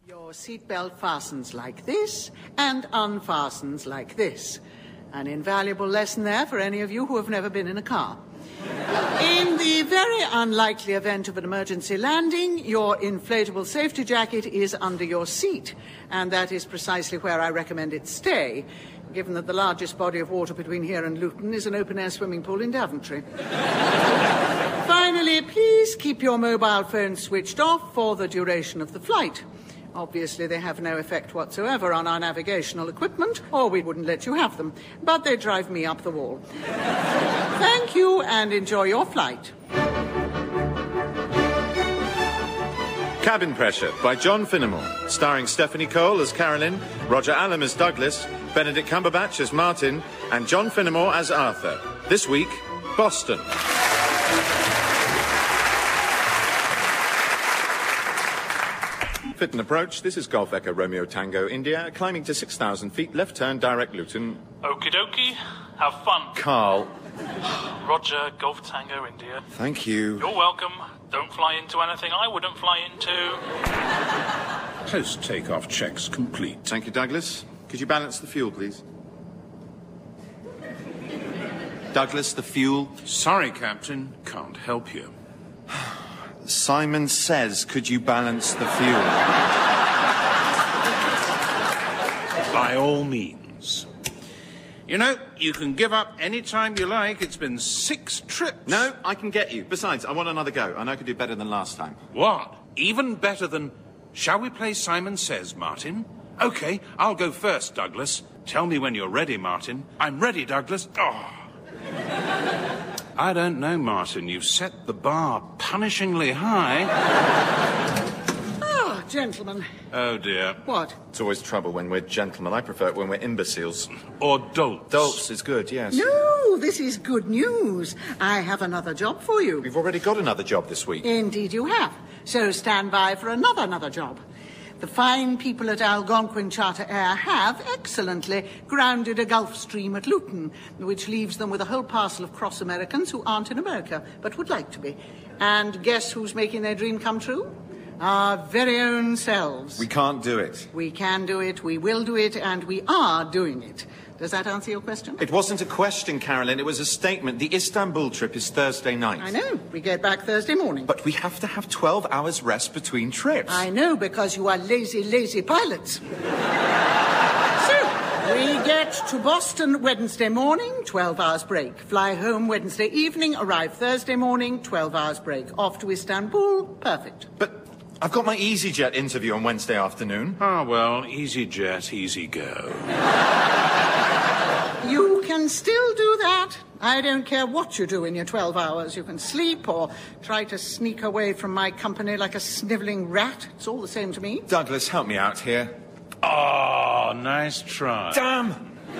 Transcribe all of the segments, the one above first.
Your seatbelt fastens like this and unfastens like this. An invaluable lesson there for any of you who have never been in a car. In the very unlikely event of an emergency landing, your inflatable safety jacket is under your seat, and that is precisely where I recommend it stay, given that the largest body of water between here and Luton is an open-air swimming pool in Daventry. Finally, please keep your mobile phone switched off for the duration of the flight. Obviously, they have no effect whatsoever on our navigational equipment, or we wouldn't let you have them. But they drive me up the wall. Thank you, and enjoy your flight. Cabin Pressure by John Finnemore, starring Stephanie Cole as Carolyn, Roger Allam as Douglas, Benedict Cumberbatch as Martin, and John Finnemore as Arthur. This week, Boston. Fit and approach. This is Golf Echo Romeo Tango, India. Climbing to 6,000 feet, left turn, direct Luton. Okie dokie. Have fun. Carl. Roger, Golf Tango, India. Thank you. You're welcome. Don't fly into anything I wouldn't fly into. Post-takeoff checks complete. Thank you, Douglas. Could you balance the fuel, please? Douglas, the fuel. Sorry, Captain. Can't help you. Simon Says, could you balance the fuel? By all means. You know, you can give up any time you like. It's been 6 trips. No, I can get you. Besides, I want another go. I know I could do better than last time. What? Even better than... Shall we play Simon Says, Martin? OK, I'll go first, Douglas. Tell me when you're ready, Martin. I'm ready, Douglas. Oh. I don't know, Martin. You've set the bar punishingly high. Ah, gentlemen. Oh, dear. What? It's always trouble when we're gentlemen. I prefer it when we're imbeciles. Or dolts. Dolts is good, yes. No, this is good news. I have another job for you. We've already got another job this week. Indeed you have. So stand by for another job. The fine people at Algonquin Charter Air have excellently grounded a Gulf Stream at Luton, which leaves them with a whole parcel of cross-Americans who aren't in America, but would like to be. And guess who's making their dream come true? Our very own selves. We can't do it. We can do it, we will do it, and we are doing it. Does that answer your question? It wasn't a question, Carolyn. It was a statement. The Istanbul trip is Thursday night. I know. We get back Thursday morning. But we have to have 12 hours rest between trips. I know, because you are lazy pilots. So, we get to Boston Wednesday morning, 12 hours break. Fly home Wednesday evening, arrive Thursday morning, 12 hours break. Off to Istanbul, perfect. But I've got my EasyJet interview on Wednesday afternoon. Ah, well, easy jet, easy go. You can still do that. I don't care what you do in your 12 hours. You can sleep or try to sneak away from my company like a snivelling rat. It's all the same to me. Douglas, help me out here. Oh, nice try. Damn!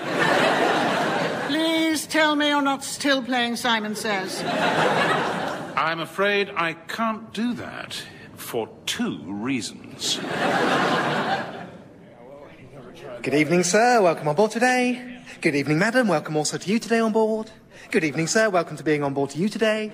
Please tell me you're not still playing Simon Says. I'm afraid I can't do that for 2 reasons. Good evening, sir. Welcome on board today. Good evening, madam. Welcome also to you today on board. Good evening, sir. Welcome to being on board to you today.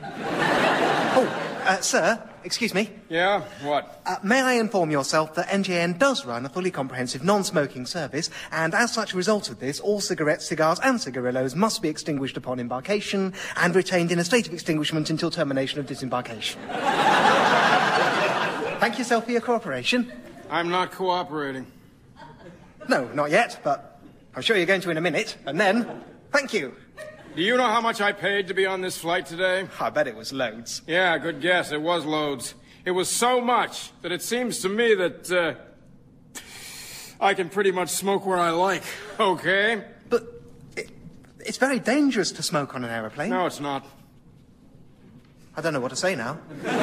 Sir, excuse me. Yeah? What? May I inform yourself that NJN does run a fully comprehensive non-smoking service, and as such a result of this, all cigarettes, cigars and cigarillos must be extinguished upon embarkation and retained in a state of extinguishment until termination of disembarkation. Thank yourself for your cooperation. I'm not cooperating. No, not yet, but I'm sure you're going to in a minute, and then, thank you. Do you know how much I paid to be on this flight today? I bet it was loads. Yeah, good guess. It was loads. It was so much that it seems to me that, I can pretty much smoke where I like, okay? But it's very dangerous to smoke on an aeroplane. No, it's not. I don't know what to say now.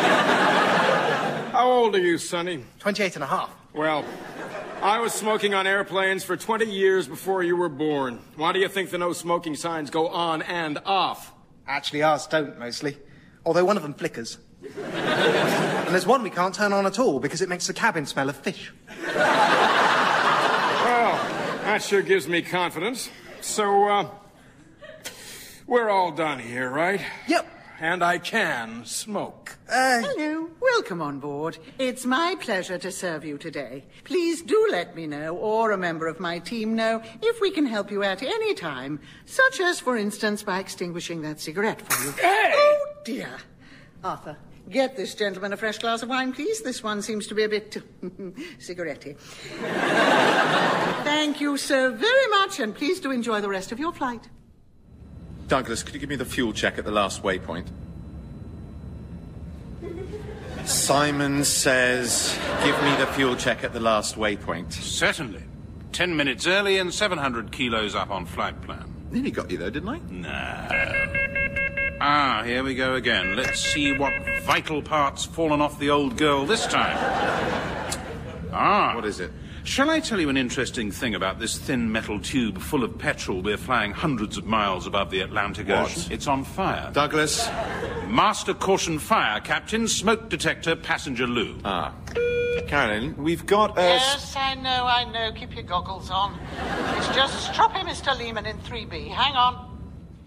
How old are you, Sonny? 28 and a half. Well, I was smoking on airplanes for 20 years before you were born. Why do you think the no smoking signs go on and off? Actually, ours don't, mostly. Although one of them flickers. And there's one we can't turn on at all because it makes the cabin smell of fish. Well, that sure gives me confidence. So, we're all done here, right? Yep. and I can smoke. Hello, welcome on board. It's my pleasure to serve you today. Please do let me know, or a member of my team know, if we can help you at any time, such as, for instance, by extinguishing that cigarette for you. Hey! Oh, dear. Arthur, get this gentleman a fresh glass of wine, please. This one seems to be a bit cigarette-y. Thank you so very much, and please do enjoy the rest of your flight. Douglas, could you give me the fuel check at the last waypoint? Simon says, give me the fuel check at the last waypoint. Certainly. 10 minutes early and 700 kilos up on flight plan. Nearly got you, though, didn't I? No. Ah, here we go again. Let's see what vital part's fallen off the old girl this time. Ah. What is it? Shall I tell you an interesting thing about this thin metal tube full of petrol we're flying hundreds of miles above the Atlantic Ocean? It's on fire. Douglas? Master caution fire, Captain. Smoke detector, passenger loo. Ah. Carolyn, we've got a... Yes, I know. Keep your goggles on. It's just stroppy Mr. Lehman in 3B. Hang on.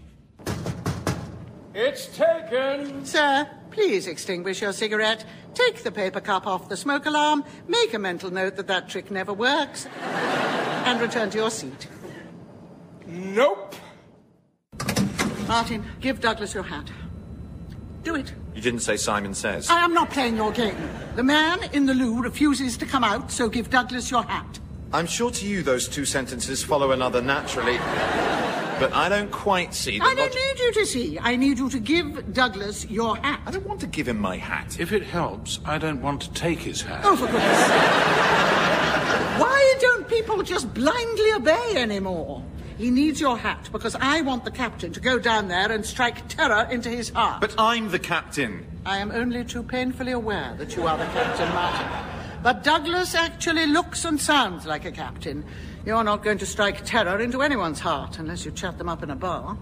It's taken. Sir, please extinguish your cigarette. Take the paper cup off the smoke alarm. Make a mental note that that trick never works. And return to your seat. Nope. Martin, give Douglas your hat. Do it. You didn't say Simon says. I am not playing your game. The man in the loo refuses to come out, so give Douglas your hat. I'm sure to you those two sentences follow another naturally, but I don't quite see the I don't need you to see. I need you to give Douglas your hat. I don't want to give him my hat. If it helps, I don't want to take his hat. Oh, for goodness sake. Why don't people just blindly obey anymore? He needs your hat because I want the captain to go down there and strike terror into his heart. But I'm the captain. I am only too painfully aware that you are the captain, Martin. But Douglas actually looks and sounds like a captain. You're not going to strike terror into anyone's heart unless you chat them up in a bar.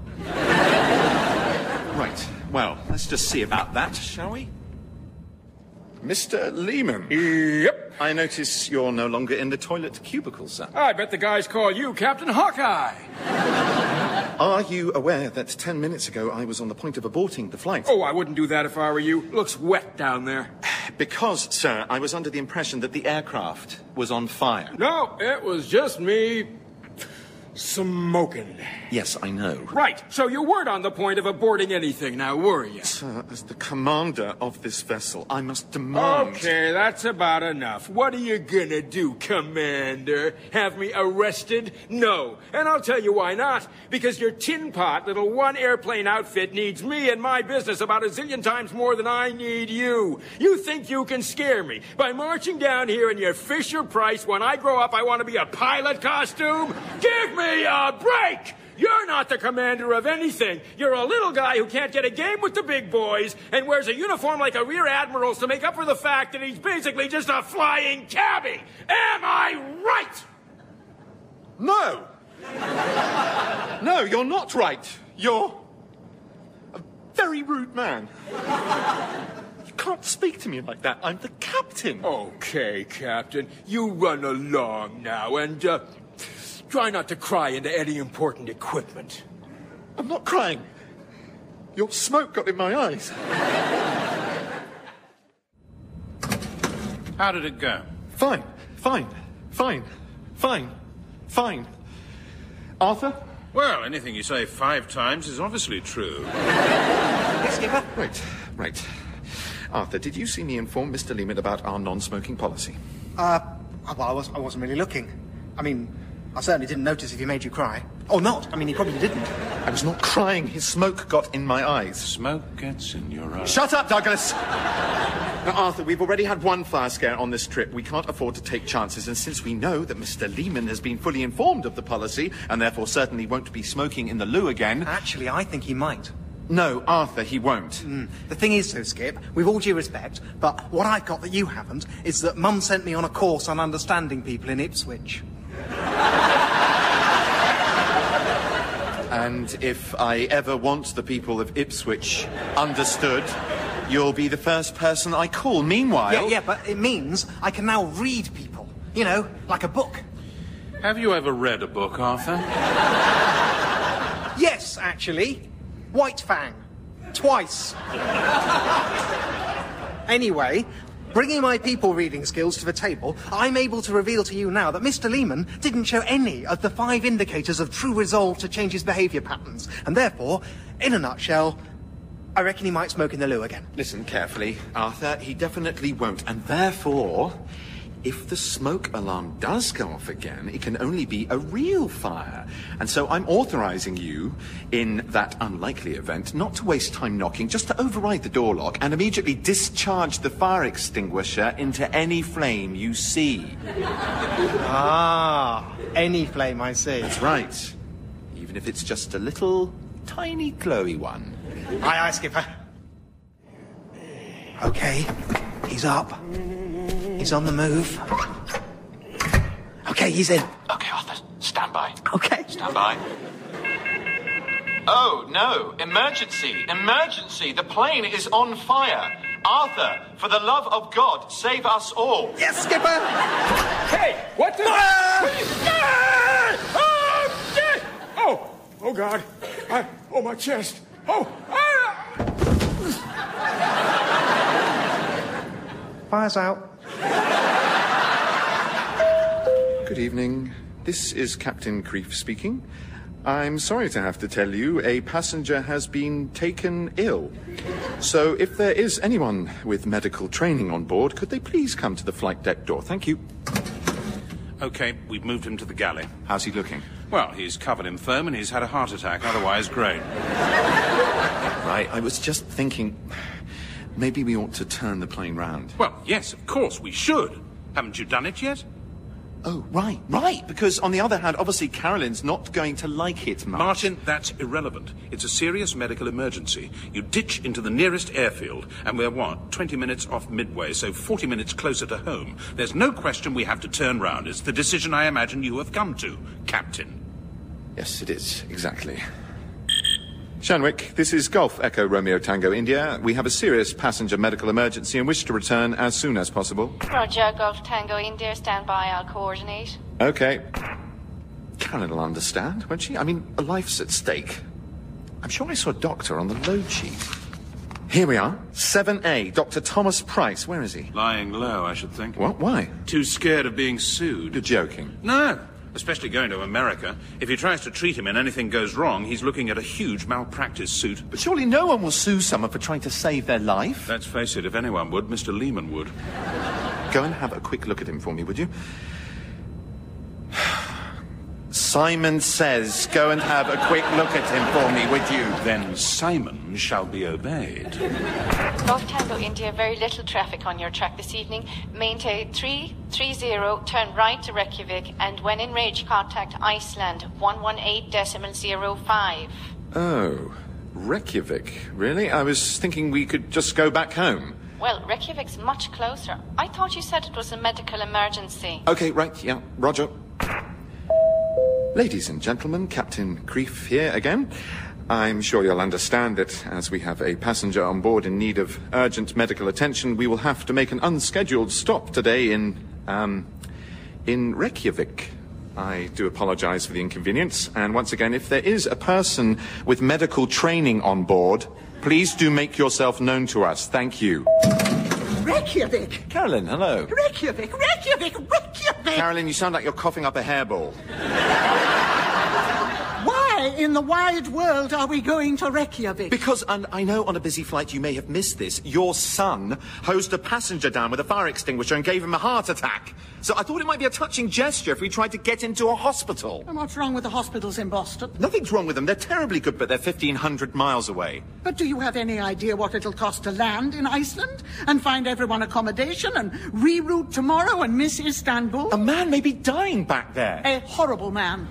Right. Well, let's just see about that, shall we? Mr. Lehman. Yep. I notice you're no longer in the toilet cubicle, sir. I bet the guys call you Captain Hawkeye. Are you aware that 10 minutes ago I was on the point of aborting the flight? Oh, I wouldn't do that if I were you. Looks wet down there. Because, sir, I was under the impression that the aircraft was on fire. No, it was just me smoking. Yes, I know. Right, so you weren't on the point of aborting anything now, were you? Sir, as the commander of this vessel, I must demand... Okay, that's about enough. What are you gonna do, Commander? Have me arrested? No. And I'll tell you why not. Because your tin pot little one-airplane outfit needs me and my business about a zillion times more than I need you. You think you can scare me by marching down here in your Fisher-Price when I grow up I want to be a pilot costume? Give me a break! You're not the commander of anything. You're a little guy who can't get a game with the big boys and wears a uniform like a rear admiral's to make up for the fact that he's basically just a flying cabbie. Am I right? No! No, you're not right. You're a very rude man. You can't speak to me like that. I'm the captain. Okay, Captain. You run along now and, try not to cry into any important equipment. I'm not crying. Your smoke got in my eyes. How did it go? Fine. Arthur? Well, anything you say 5 times is obviously true. Yes, Skipper? Right. Arthur, did you see me inform Mr. Lehman about our non-smoking policy? Well, I wasn't really looking. I mean, I certainly didn't notice if he made you cry. Or not. I mean, he probably didn't. I was not crying. His smoke got in my eyes. Smoke gets in your eyes. Shut up, Douglas! Now, Arthur, we've already had one fire scare on this trip. We can't afford to take chances, and since we know that Mr. Lehman has been fully informed of the policy, and therefore certainly won't be smoking in the loo again... Actually, I think he might. No, Arthur, he won't. The thing is, though, Skip, with all due respect, but what I've got that you haven't is that Mum sent me on a course on understanding people in Ipswich. And if I ever want the people of Ipswich understood, you'll be the first person I call. Meanwhile... Yeah, but it means I can now read people. You know, like a book. Have you ever read a book, Arthur? Yes, actually. White Fang. twice. Anyway, bringing my people reading skills to the table, I'm able to reveal to you now that Mr. Lehman didn't show any of the 5 indicators of true resolve to change his behaviour patterns. And therefore, in a nutshell, I reckon he might smoke in the loo again. Listen carefully, Arthur. He definitely won't. And therefore, if the smoke alarm does go off again, it can only be a real fire. And so I'm authorising you, in that unlikely event, not to waste time knocking, just to override the door lock and immediately discharge the fire extinguisher into any flame you see. Ah, any flame I see. That's right. Even if it's just a little, tiny, glowy one. Aye, aye, Skipper. Okay, he's up. He's on the move. Okay, he's in. Okay, Arthur, stand by. Okay. Stand by. Oh, no. Emergency. Emergency. The plane is on fire. Arthur, for the love of God, save us all. Yes, Skipper! Hey, what the... Oh, God. Oh, my chest. Fire's out. Good evening. This is Captain Creef speaking. I'm sorry to have to tell you, a passenger has been taken ill. So if there is anyone with medical training on board, could they please come to the flight deck door? Thank you. Okay, we've moved him to the galley. How's he looking? Well, he's covered in foam and he's had a heart attack, otherwise great. Right, I was just thinking, maybe we ought to turn the plane round. Well, yes, of course, we should. Haven't you done it yet? Oh, right, because on the other hand, obviously Carolyn's not going to like it much. Martin, that's irrelevant. It's a serious medical emergency. You ditch into the nearest airfield, and we're, 20 minutes off Midway, so 40 minutes closer to home. There's no question we have to turn round. It's the decision I imagine you have come to, Captain. Yes, it is, exactly. Shanwick, this is Golf Echo Romeo Tango India. We have a serious passenger medical emergency and wish to return as soon as possible. Roger, Golf Tango India, stand by, I'll coordinate. Okay. Carolyn will understand, won't she? I mean, a life's at stake. I'm sure I saw a doctor on the load sheet. Here we are, 7A, Dr. Thomas Price. Where is he? Lying low, I should think. What? Why? Too scared of being sued. You're joking. No, especially going to America. If he tries to treat him and anything goes wrong, he's looking at a huge malpractice suit. But surely no one will sue someone for trying to save their life. Let's face it, if anyone would, Mr. Lehman would. Go and have a quick look at him for me, would you? Simon says, go and have a quick look at him for me, would you? Then Simon shall be obeyed. Golf Tango India, very little traffic on your track this evening. Maintain 330, turn right to Reykjavik, and when in range, contact Iceland 118.05. Oh, Reykjavik. Really? I was thinking we could just go back home. Well, Reykjavik's much closer. I thought you said it was a medical emergency. Okay, right, yeah, Roger. Ladies and gentlemen, Captain Creef here again. I'm sure you'll understand that as we have a passenger on board in need of urgent medical attention, we will have to make an unscheduled stop today in Reykjavik. I do apologize for the inconvenience, and once again, if there is a person with medical training on board, please do make yourself known to us. Thank you. Reykjavik! Carolyn, hello. Reykjavik! Carolyn, you sound like you're coughing up a hairball. Why in the wide world are we going to Reykjavik? Because, and I know on a busy flight you may have missed this, your son hosed a passenger down with a fire extinguisher and gave him a heart attack. So I thought it might be a touching gesture if we tried to get into a hospital. And what's wrong with the hospitals in Boston? Nothing's wrong with them. They're terribly good, but they're 1,500 miles away. But do you have any idea what it'll cost to land in Iceland and find everyone accommodation and reroute tomorrow and miss Istanbul? A man may be dying back there. A horrible man.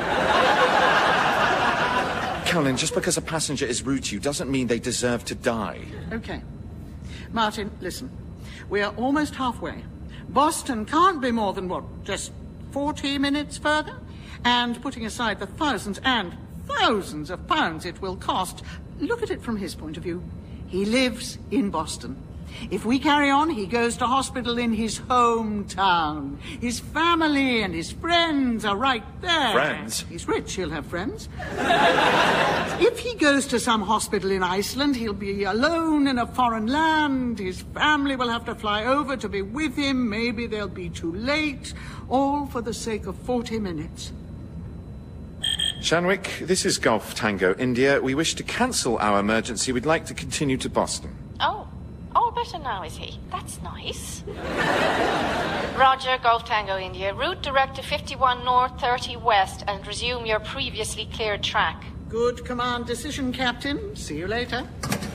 Carolyn, just because a passenger is rude to you doesn't mean they deserve to die. Okay. Martin, listen. We are almost halfway. Boston can't be more than, just 40 minutes further? And putting aside the thousands and thousands of pounds it will cost, look at it from his point of view. He lives in Boston. If we carry on, he goes to hospital in his hometown. His family and his friends are right there. Friends? He's rich, he'll have friends. If he goes to some hospital in Iceland, he'll be alone in a foreign land. His family will have to fly over to be with him. Maybe they'll be too late. All for the sake of 40 minutes. Shanwick, this is Golf Tango India. We wish to cancel our emergency. We'd like to continue to Boston. Oh, all better now, is he? That's nice. Roger, Golf Tango India. Route direct to 51 North, 30 West, and resume your previously cleared track. Good command decision, Captain. See you later.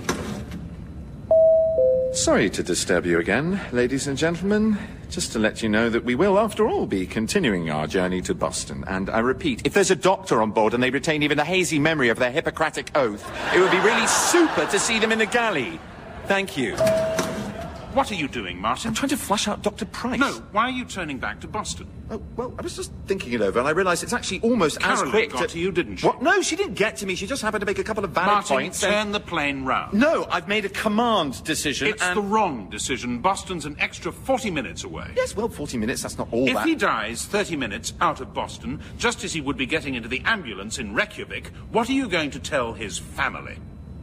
Sorry to disturb you again, ladies and gentlemen. Just to let you know that we will, after all, be continuing our journey to Boston. And I repeat, if there's a doctor on board and they retain even a hazy memory of their Hippocratic oath, it would be really super to see them in the galley. Thank you. What are you doing, Martin? I'm trying to flush out Dr. Price. No, why are you turning back to Boston? Oh, well, I was just thinking it over, and I realised it's actually almost Caroline as quick got to you, didn't she? What? No, she didn't get to me. She just happened to make a couple of valid Martin, points. turn the plane round. No, I've made a command decision, It's the wrong decision. Boston's an extra 40 minutes away. Yes, well, 40 minutes, that's not all If that... he dies 30 minutes out of Boston, just as he would be getting into the ambulance in Reykjavik, what are you going to tell his family?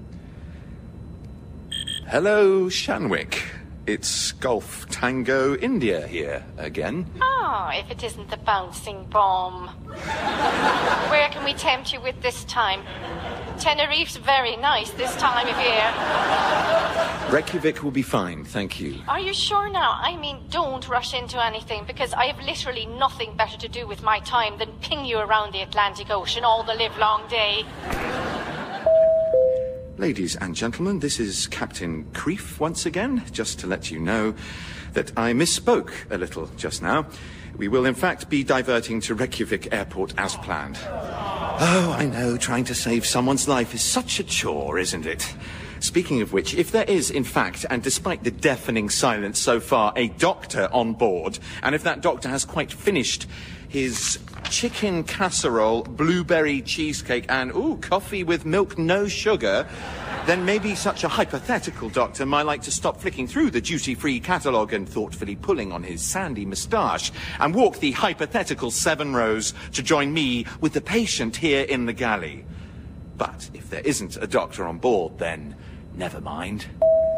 Hello, Shanwick. It's Golf Tango India here again. Oh, if it isn't the bouncing bomb. Where can we tempt you with this time? Tenerife's very nice this time of year. Reykjavik will be fine, thank you. Are you sure now? I mean, don't rush into anything, because I have literally nothing better to do with my time than ping you around the Atlantic Ocean all the livelong day. Ladies and gentlemen, this is Captain Creef once again, just to let you know that I misspoke a little just now. We will in fact be diverting to Reykjavik Airport as planned. Oh, I know, trying to save someone's life is such a chore, isn't it? Speaking of which, if there is, in fact, and despite the deafening silence so far, a doctor on board, and if that doctor has quite finished his chicken casserole, blueberry cheesecake, and, coffee with milk, no sugar, then maybe such a hypothetical doctor might like to stop flicking through the duty-free catalogue and thoughtfully pulling on his sandy moustache and walk the hypothetical 7 rows to join me with the patient here in the galley. But if there isn't a doctor on board, then never mind.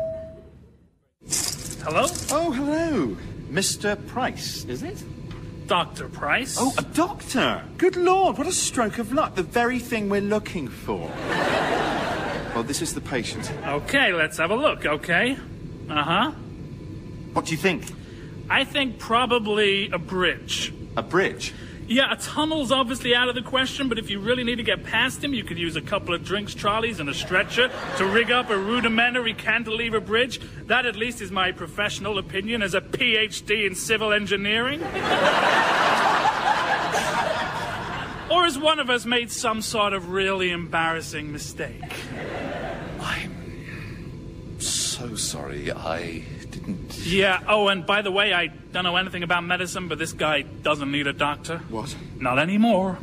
Hello? Oh, hello. Mr. Price, is it? Dr. Price? Oh, a doctor! Good Lord, what a stroke of luck. The very thing we're looking for. Well, this is the patient. Okay, let's have a look, okay? Uh-huh. What do you think? I think probably a bridge. A bridge? Yeah, a tunnel's obviously out of the question, but if you really need to get past him, you could use a couple of drinks trolleys and a stretcher to rig up a rudimentary cantilever bridge. That at least is my professional opinion as a PhD in civil engineering. Or has one of us made some sort of really embarrassing mistake? I'm so sorry, I didn't... Yeah, oh, and by the way, I don't know anything about medicine, but this guy doesn't need a doctor. What? Not anymore.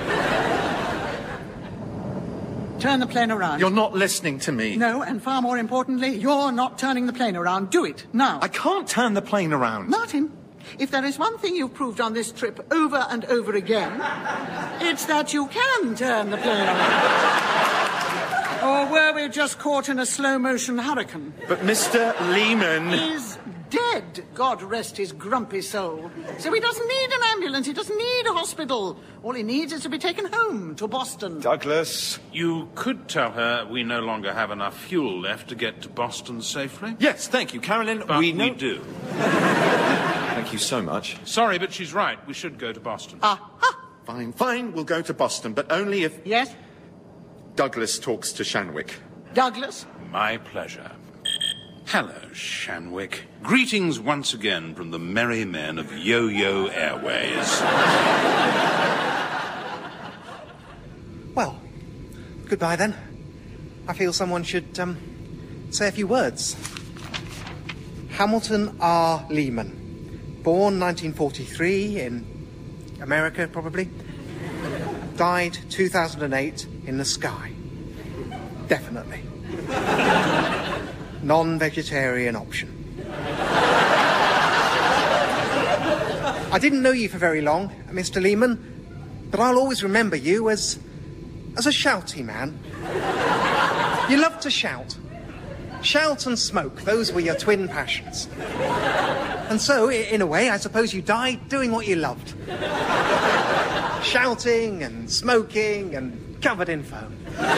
Turn the plane around. You're not listening to me. No, and far more importantly, you're not turning the plane around. Do it, now. I can't turn the plane around. Martin, if there is one thing you've proved on this trip over and over again, it's that you can turn the plane around. Or were we just caught in a slow-motion hurricane? But Mr. Lehman... He's dead, God rest his grumpy soul. So he doesn't need an ambulance, he doesn't need a hospital. All he needs is to be taken home to Boston. Douglas... You could tell her we no longer have enough fuel left to get to Boston safely. Yes, thank you, Carolyn. But we do. Thank you so much. Sorry, but she's right. We should go to Boston. Fine, fine, we'll go to Boston, but only if... Yes? Douglas talks to Shanwick. Douglas? My pleasure. Hello, Shanwick. Greetings once again from the merry men of Yo-Yo Airways. Well, goodbye then. I feel someone should, say a few words. Hamilton R. Lehman. Born 1943 in America, probably. Died 2008 in the sky. Definitely. non-vegetarian option. I didn't know you for very long, Mr. Lehman, but I'll always remember you as a shouty man. You loved to shout. Shout and smoke, those were your twin passions. And so, in a way, I suppose you died doing what you loved. Shouting and smoking and covered in foam.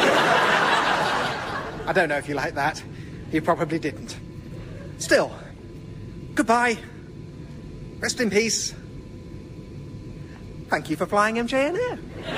I don't know if you like that. You probably didn't. Still, goodbye. Rest in peace. Thank you for flying MJN Air.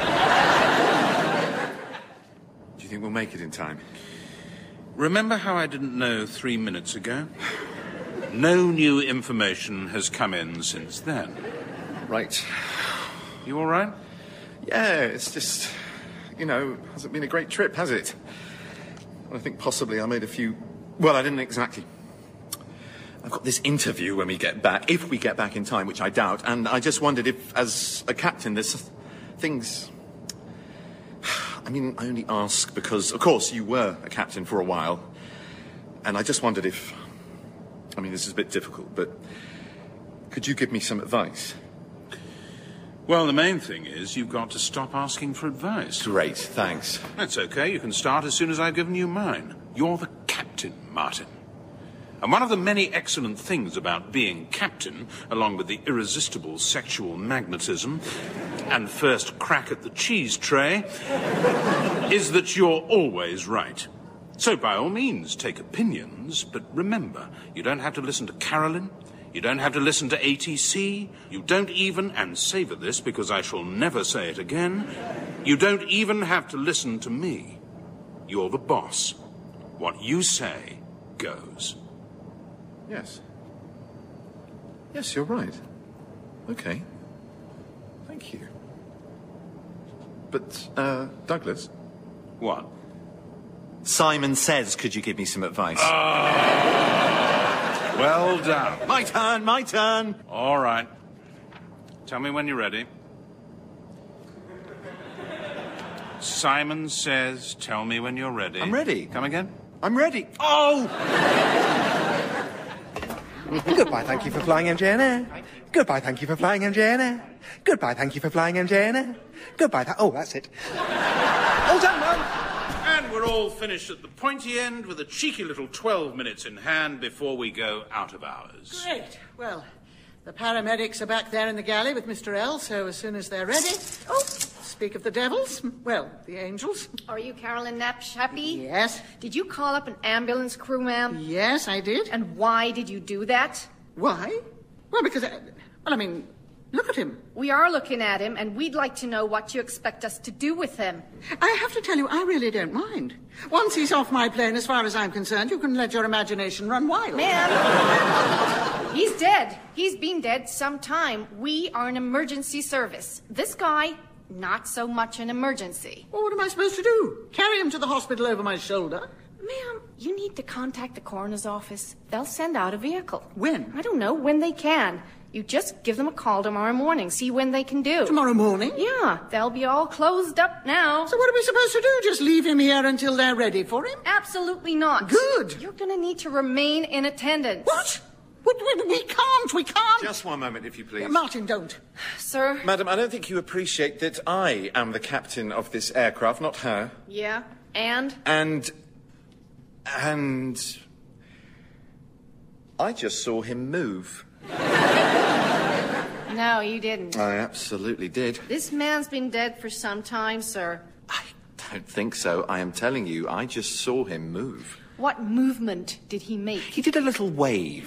Do you think we'll make it in time? Remember how I didn't know 3 minutes ago? No new information has come in since then. Right. You all right? Yeah, it's just, hasn't been a great trip, has it? I think possibly I made a few... Well, I didn't exactly. I've got this interview when we get back, if we get back in time, which I doubt, and I just wondered if, as a captain, there's things... I mean, I only ask because, of course, you were a captain for a while, and I just wondered if... I mean, this is a bit difficult, but could you give me some advice? Well, the main thing is you've got to stop asking for advice. Great, thanks. That's okay. You can start as soon as I've given you mine. You're the captain, Martin. And one of the many excellent things about being captain, along with the irresistible sexual magnetism and first crack at the cheese tray, is that you're always right. So by all means, take opinions, but remember, you don't have to listen to Carolyn, you don't have to listen to ATC, you don't even, and savour this because I shall never say it again, you don't even have to listen to me. You're the boss. What you say goes. Yes. Yes, you're right. Okay. Thank you. But, Douglas? What? Simon says, could you give me some advice? Well done. My turn. All right. Tell me when you're ready. Simon says, tell me when you're ready. I'm ready. Come again? I'm ready. Oh! Goodbye, thank you for flying MJN Air. Goodbye, thank you for flying MJN Air. Goodbye, thank you for flying MJN Air. Goodbye, oh, that's it. All done, man. And we're all finished at the pointy end with a cheeky little 12 minutes in hand before we go out of hours. Great. Well, the paramedics are back there in the galley with Mr. L, so as soon as they're ready... Oh, speak of the devils. Well, the angels. Are you Carolyn Knapp happy? Yes. Did you call up an ambulance crew, ma'am? Yes, I did. And why did you do that? Why? Well, because... look at him. We are looking at him, and we'd like to know what you expect us to do with him. I have to tell you, I really don't mind. Once he's off my plane, as far as I'm concerned, you can let your imagination run wild. Ma'am, he's dead. He's been dead some time. We are an emergency service. This guy, not so much an emergency. Well, what am I supposed to do? Carry him to the hospital over my shoulder? Ma'am, you need to contact the coroner's office. They'll send out a vehicle. When? I don't know, when they can. You just give them a call tomorrow morning, see when they can do. Tomorrow morning? Yeah, they'll be all closed up now. So what are we supposed to do? Just leave him here until they're ready for him? Absolutely not. Good. You're going to need to remain in attendance. What? We can't. Just one moment, if you please. Martin, don't. Sir? Madam, I don't think you appreciate that I am the captain of this aircraft, not her. Yeah, and? And I just saw him move. No, you didn't. I absolutely did. This man's been dead for some time, sir. I don't think so. I am telling you, I just saw him move. What movement did he make? He did a little wave.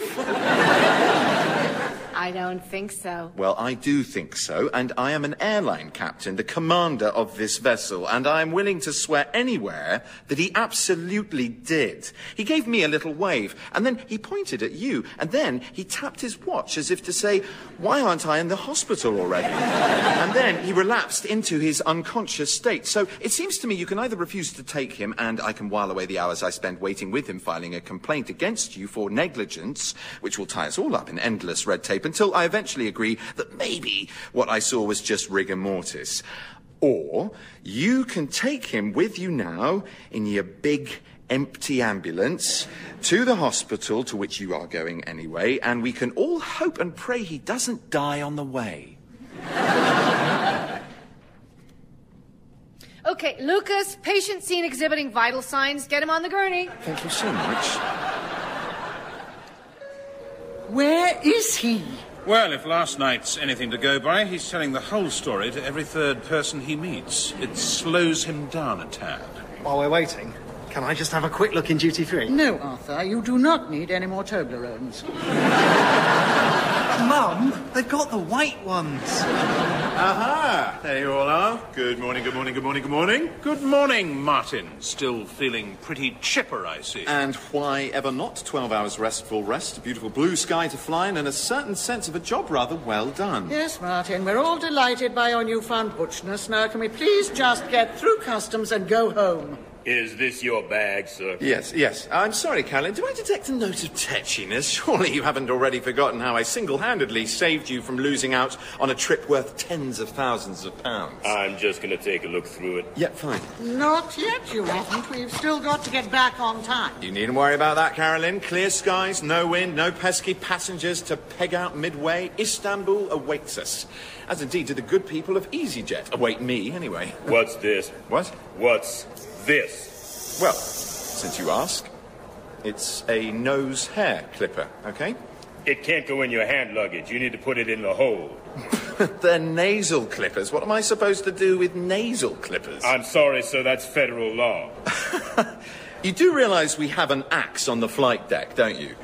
I don't think so. Well, I do think so, and I am an airline captain, the commander of this vessel, and I am willing to swear anywhere that he absolutely did. He gave me a little wave, and then he pointed at you, and then he tapped his watch as if to say, why aren't I in the hospital already? And then he relapsed into his unconscious state. So it seems to me you can either refuse to take him, and I can while away the hours I spend waiting with him, filing a complaint against you for negligence, which will tie us all up in endless red tape, until I eventually agree that maybe what I saw was just rigor mortis. Or you can take him with you now in your big empty ambulance to the hospital to which you are going anyway, and we can all hope and pray he doesn't die on the way. Okay, Lucas, patient seen exhibiting vital signs. Get him on the gurney. Thank you so much. Where is he? Well, if last night's anything to go by, he's telling the whole story to every third person he meets. It slows him down a tad. While we're waiting, can I just have a quick look in duty-free? No, Arthur, you do not need any more Toblerones. Mum, they've got the white ones. Aha! There you all are. Good morning, good morning, good morning, good morning. Good morning, Martin. Still feeling pretty chipper, I see. And why ever not? 12 hours restful rest, a beautiful blue sky to fly in, and a certain sense of a job rather well done. Yes, Martin, we're all delighted by your newfound butchness. Now, can we please just get through customs and go home? Is this your bag, sir? Yes. I'm sorry, Carolyn. Do I detect a note of tetchiness? Surely you haven't already forgotten how I single-handedly saved you from losing out on a trip worth tens of thousands of pounds. I'm just going to take a look through it. Yeah, fine. Not yet, you haven't. We've still got to get back on time. You needn't worry about that, Carolyn. Clear skies, no wind, no pesky passengers to peg out midway. Istanbul awaits us. As indeed do the good people of EasyJet. Await me, anyway. What's this? What? What's this? Well, since you ask, it's a nose hair clipper, okay? It can't go in your hand luggage. You need to put it in the hole. They're nasal clippers. What am I supposed to do with nasal clippers? I'm sorry, sir. That's federal law. You do realize we have an axe on the flight deck, don't you?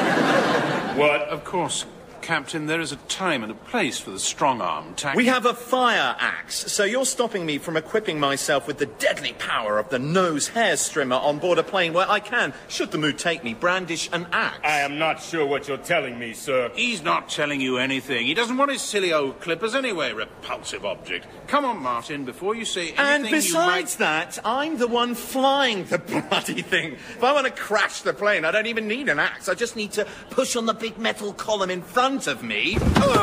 What? Of course, Captain, there is a time and a place for the strong-arm tactic. We have a fire axe, so you're stopping me from equipping myself with the deadly power of the nose hair strimmer on board a plane where I can, should the mood take me, brandish an axe. I am not sure what you're telling me, sir. He's not telling you anything. He doesn't want his silly old clippers anyway, repulsive object. Come on, Martin, before you say anything And besides that, I'm the one flying the bloody thing. If I want to crash the plane, I don't even need an axe. I just need to push on the big metal column in front of me.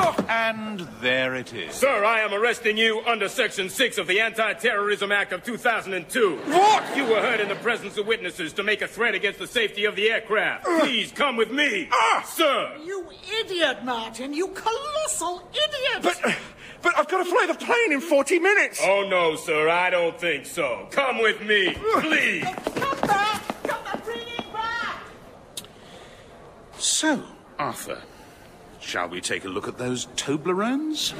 And there it is. Sir, I am arresting you under Section 6 of the Anti-Terrorism Act of 2002. What? You were heard in the presence of witnesses to make a threat against the safety of the aircraft. Please come with me. Sir! You idiot, Martin. You colossal idiot. But I've got to fly the plane in 40 minutes. Oh, no, sir, I don't think so. Come with me, please. Come back, bring it back. So, Arthur, shall we take a look at those Toblerones?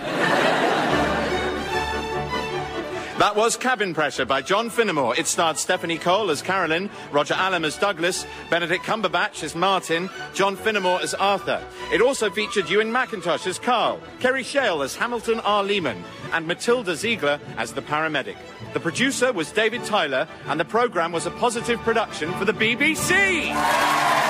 That was Cabin Pressure by John Finnemore. It starred Stephanie Cole as Carolyn, Roger Allam as Douglas, Benedict Cumberbatch as Martin, John Finnemore as Arthur. It also featured Ewan McIntosh as Carl, Kerry Shale as Hamilton R. Lehman, and Matilda Ziegler as the paramedic. The producer was David Tyler, and the programme was a positive production for the BBC.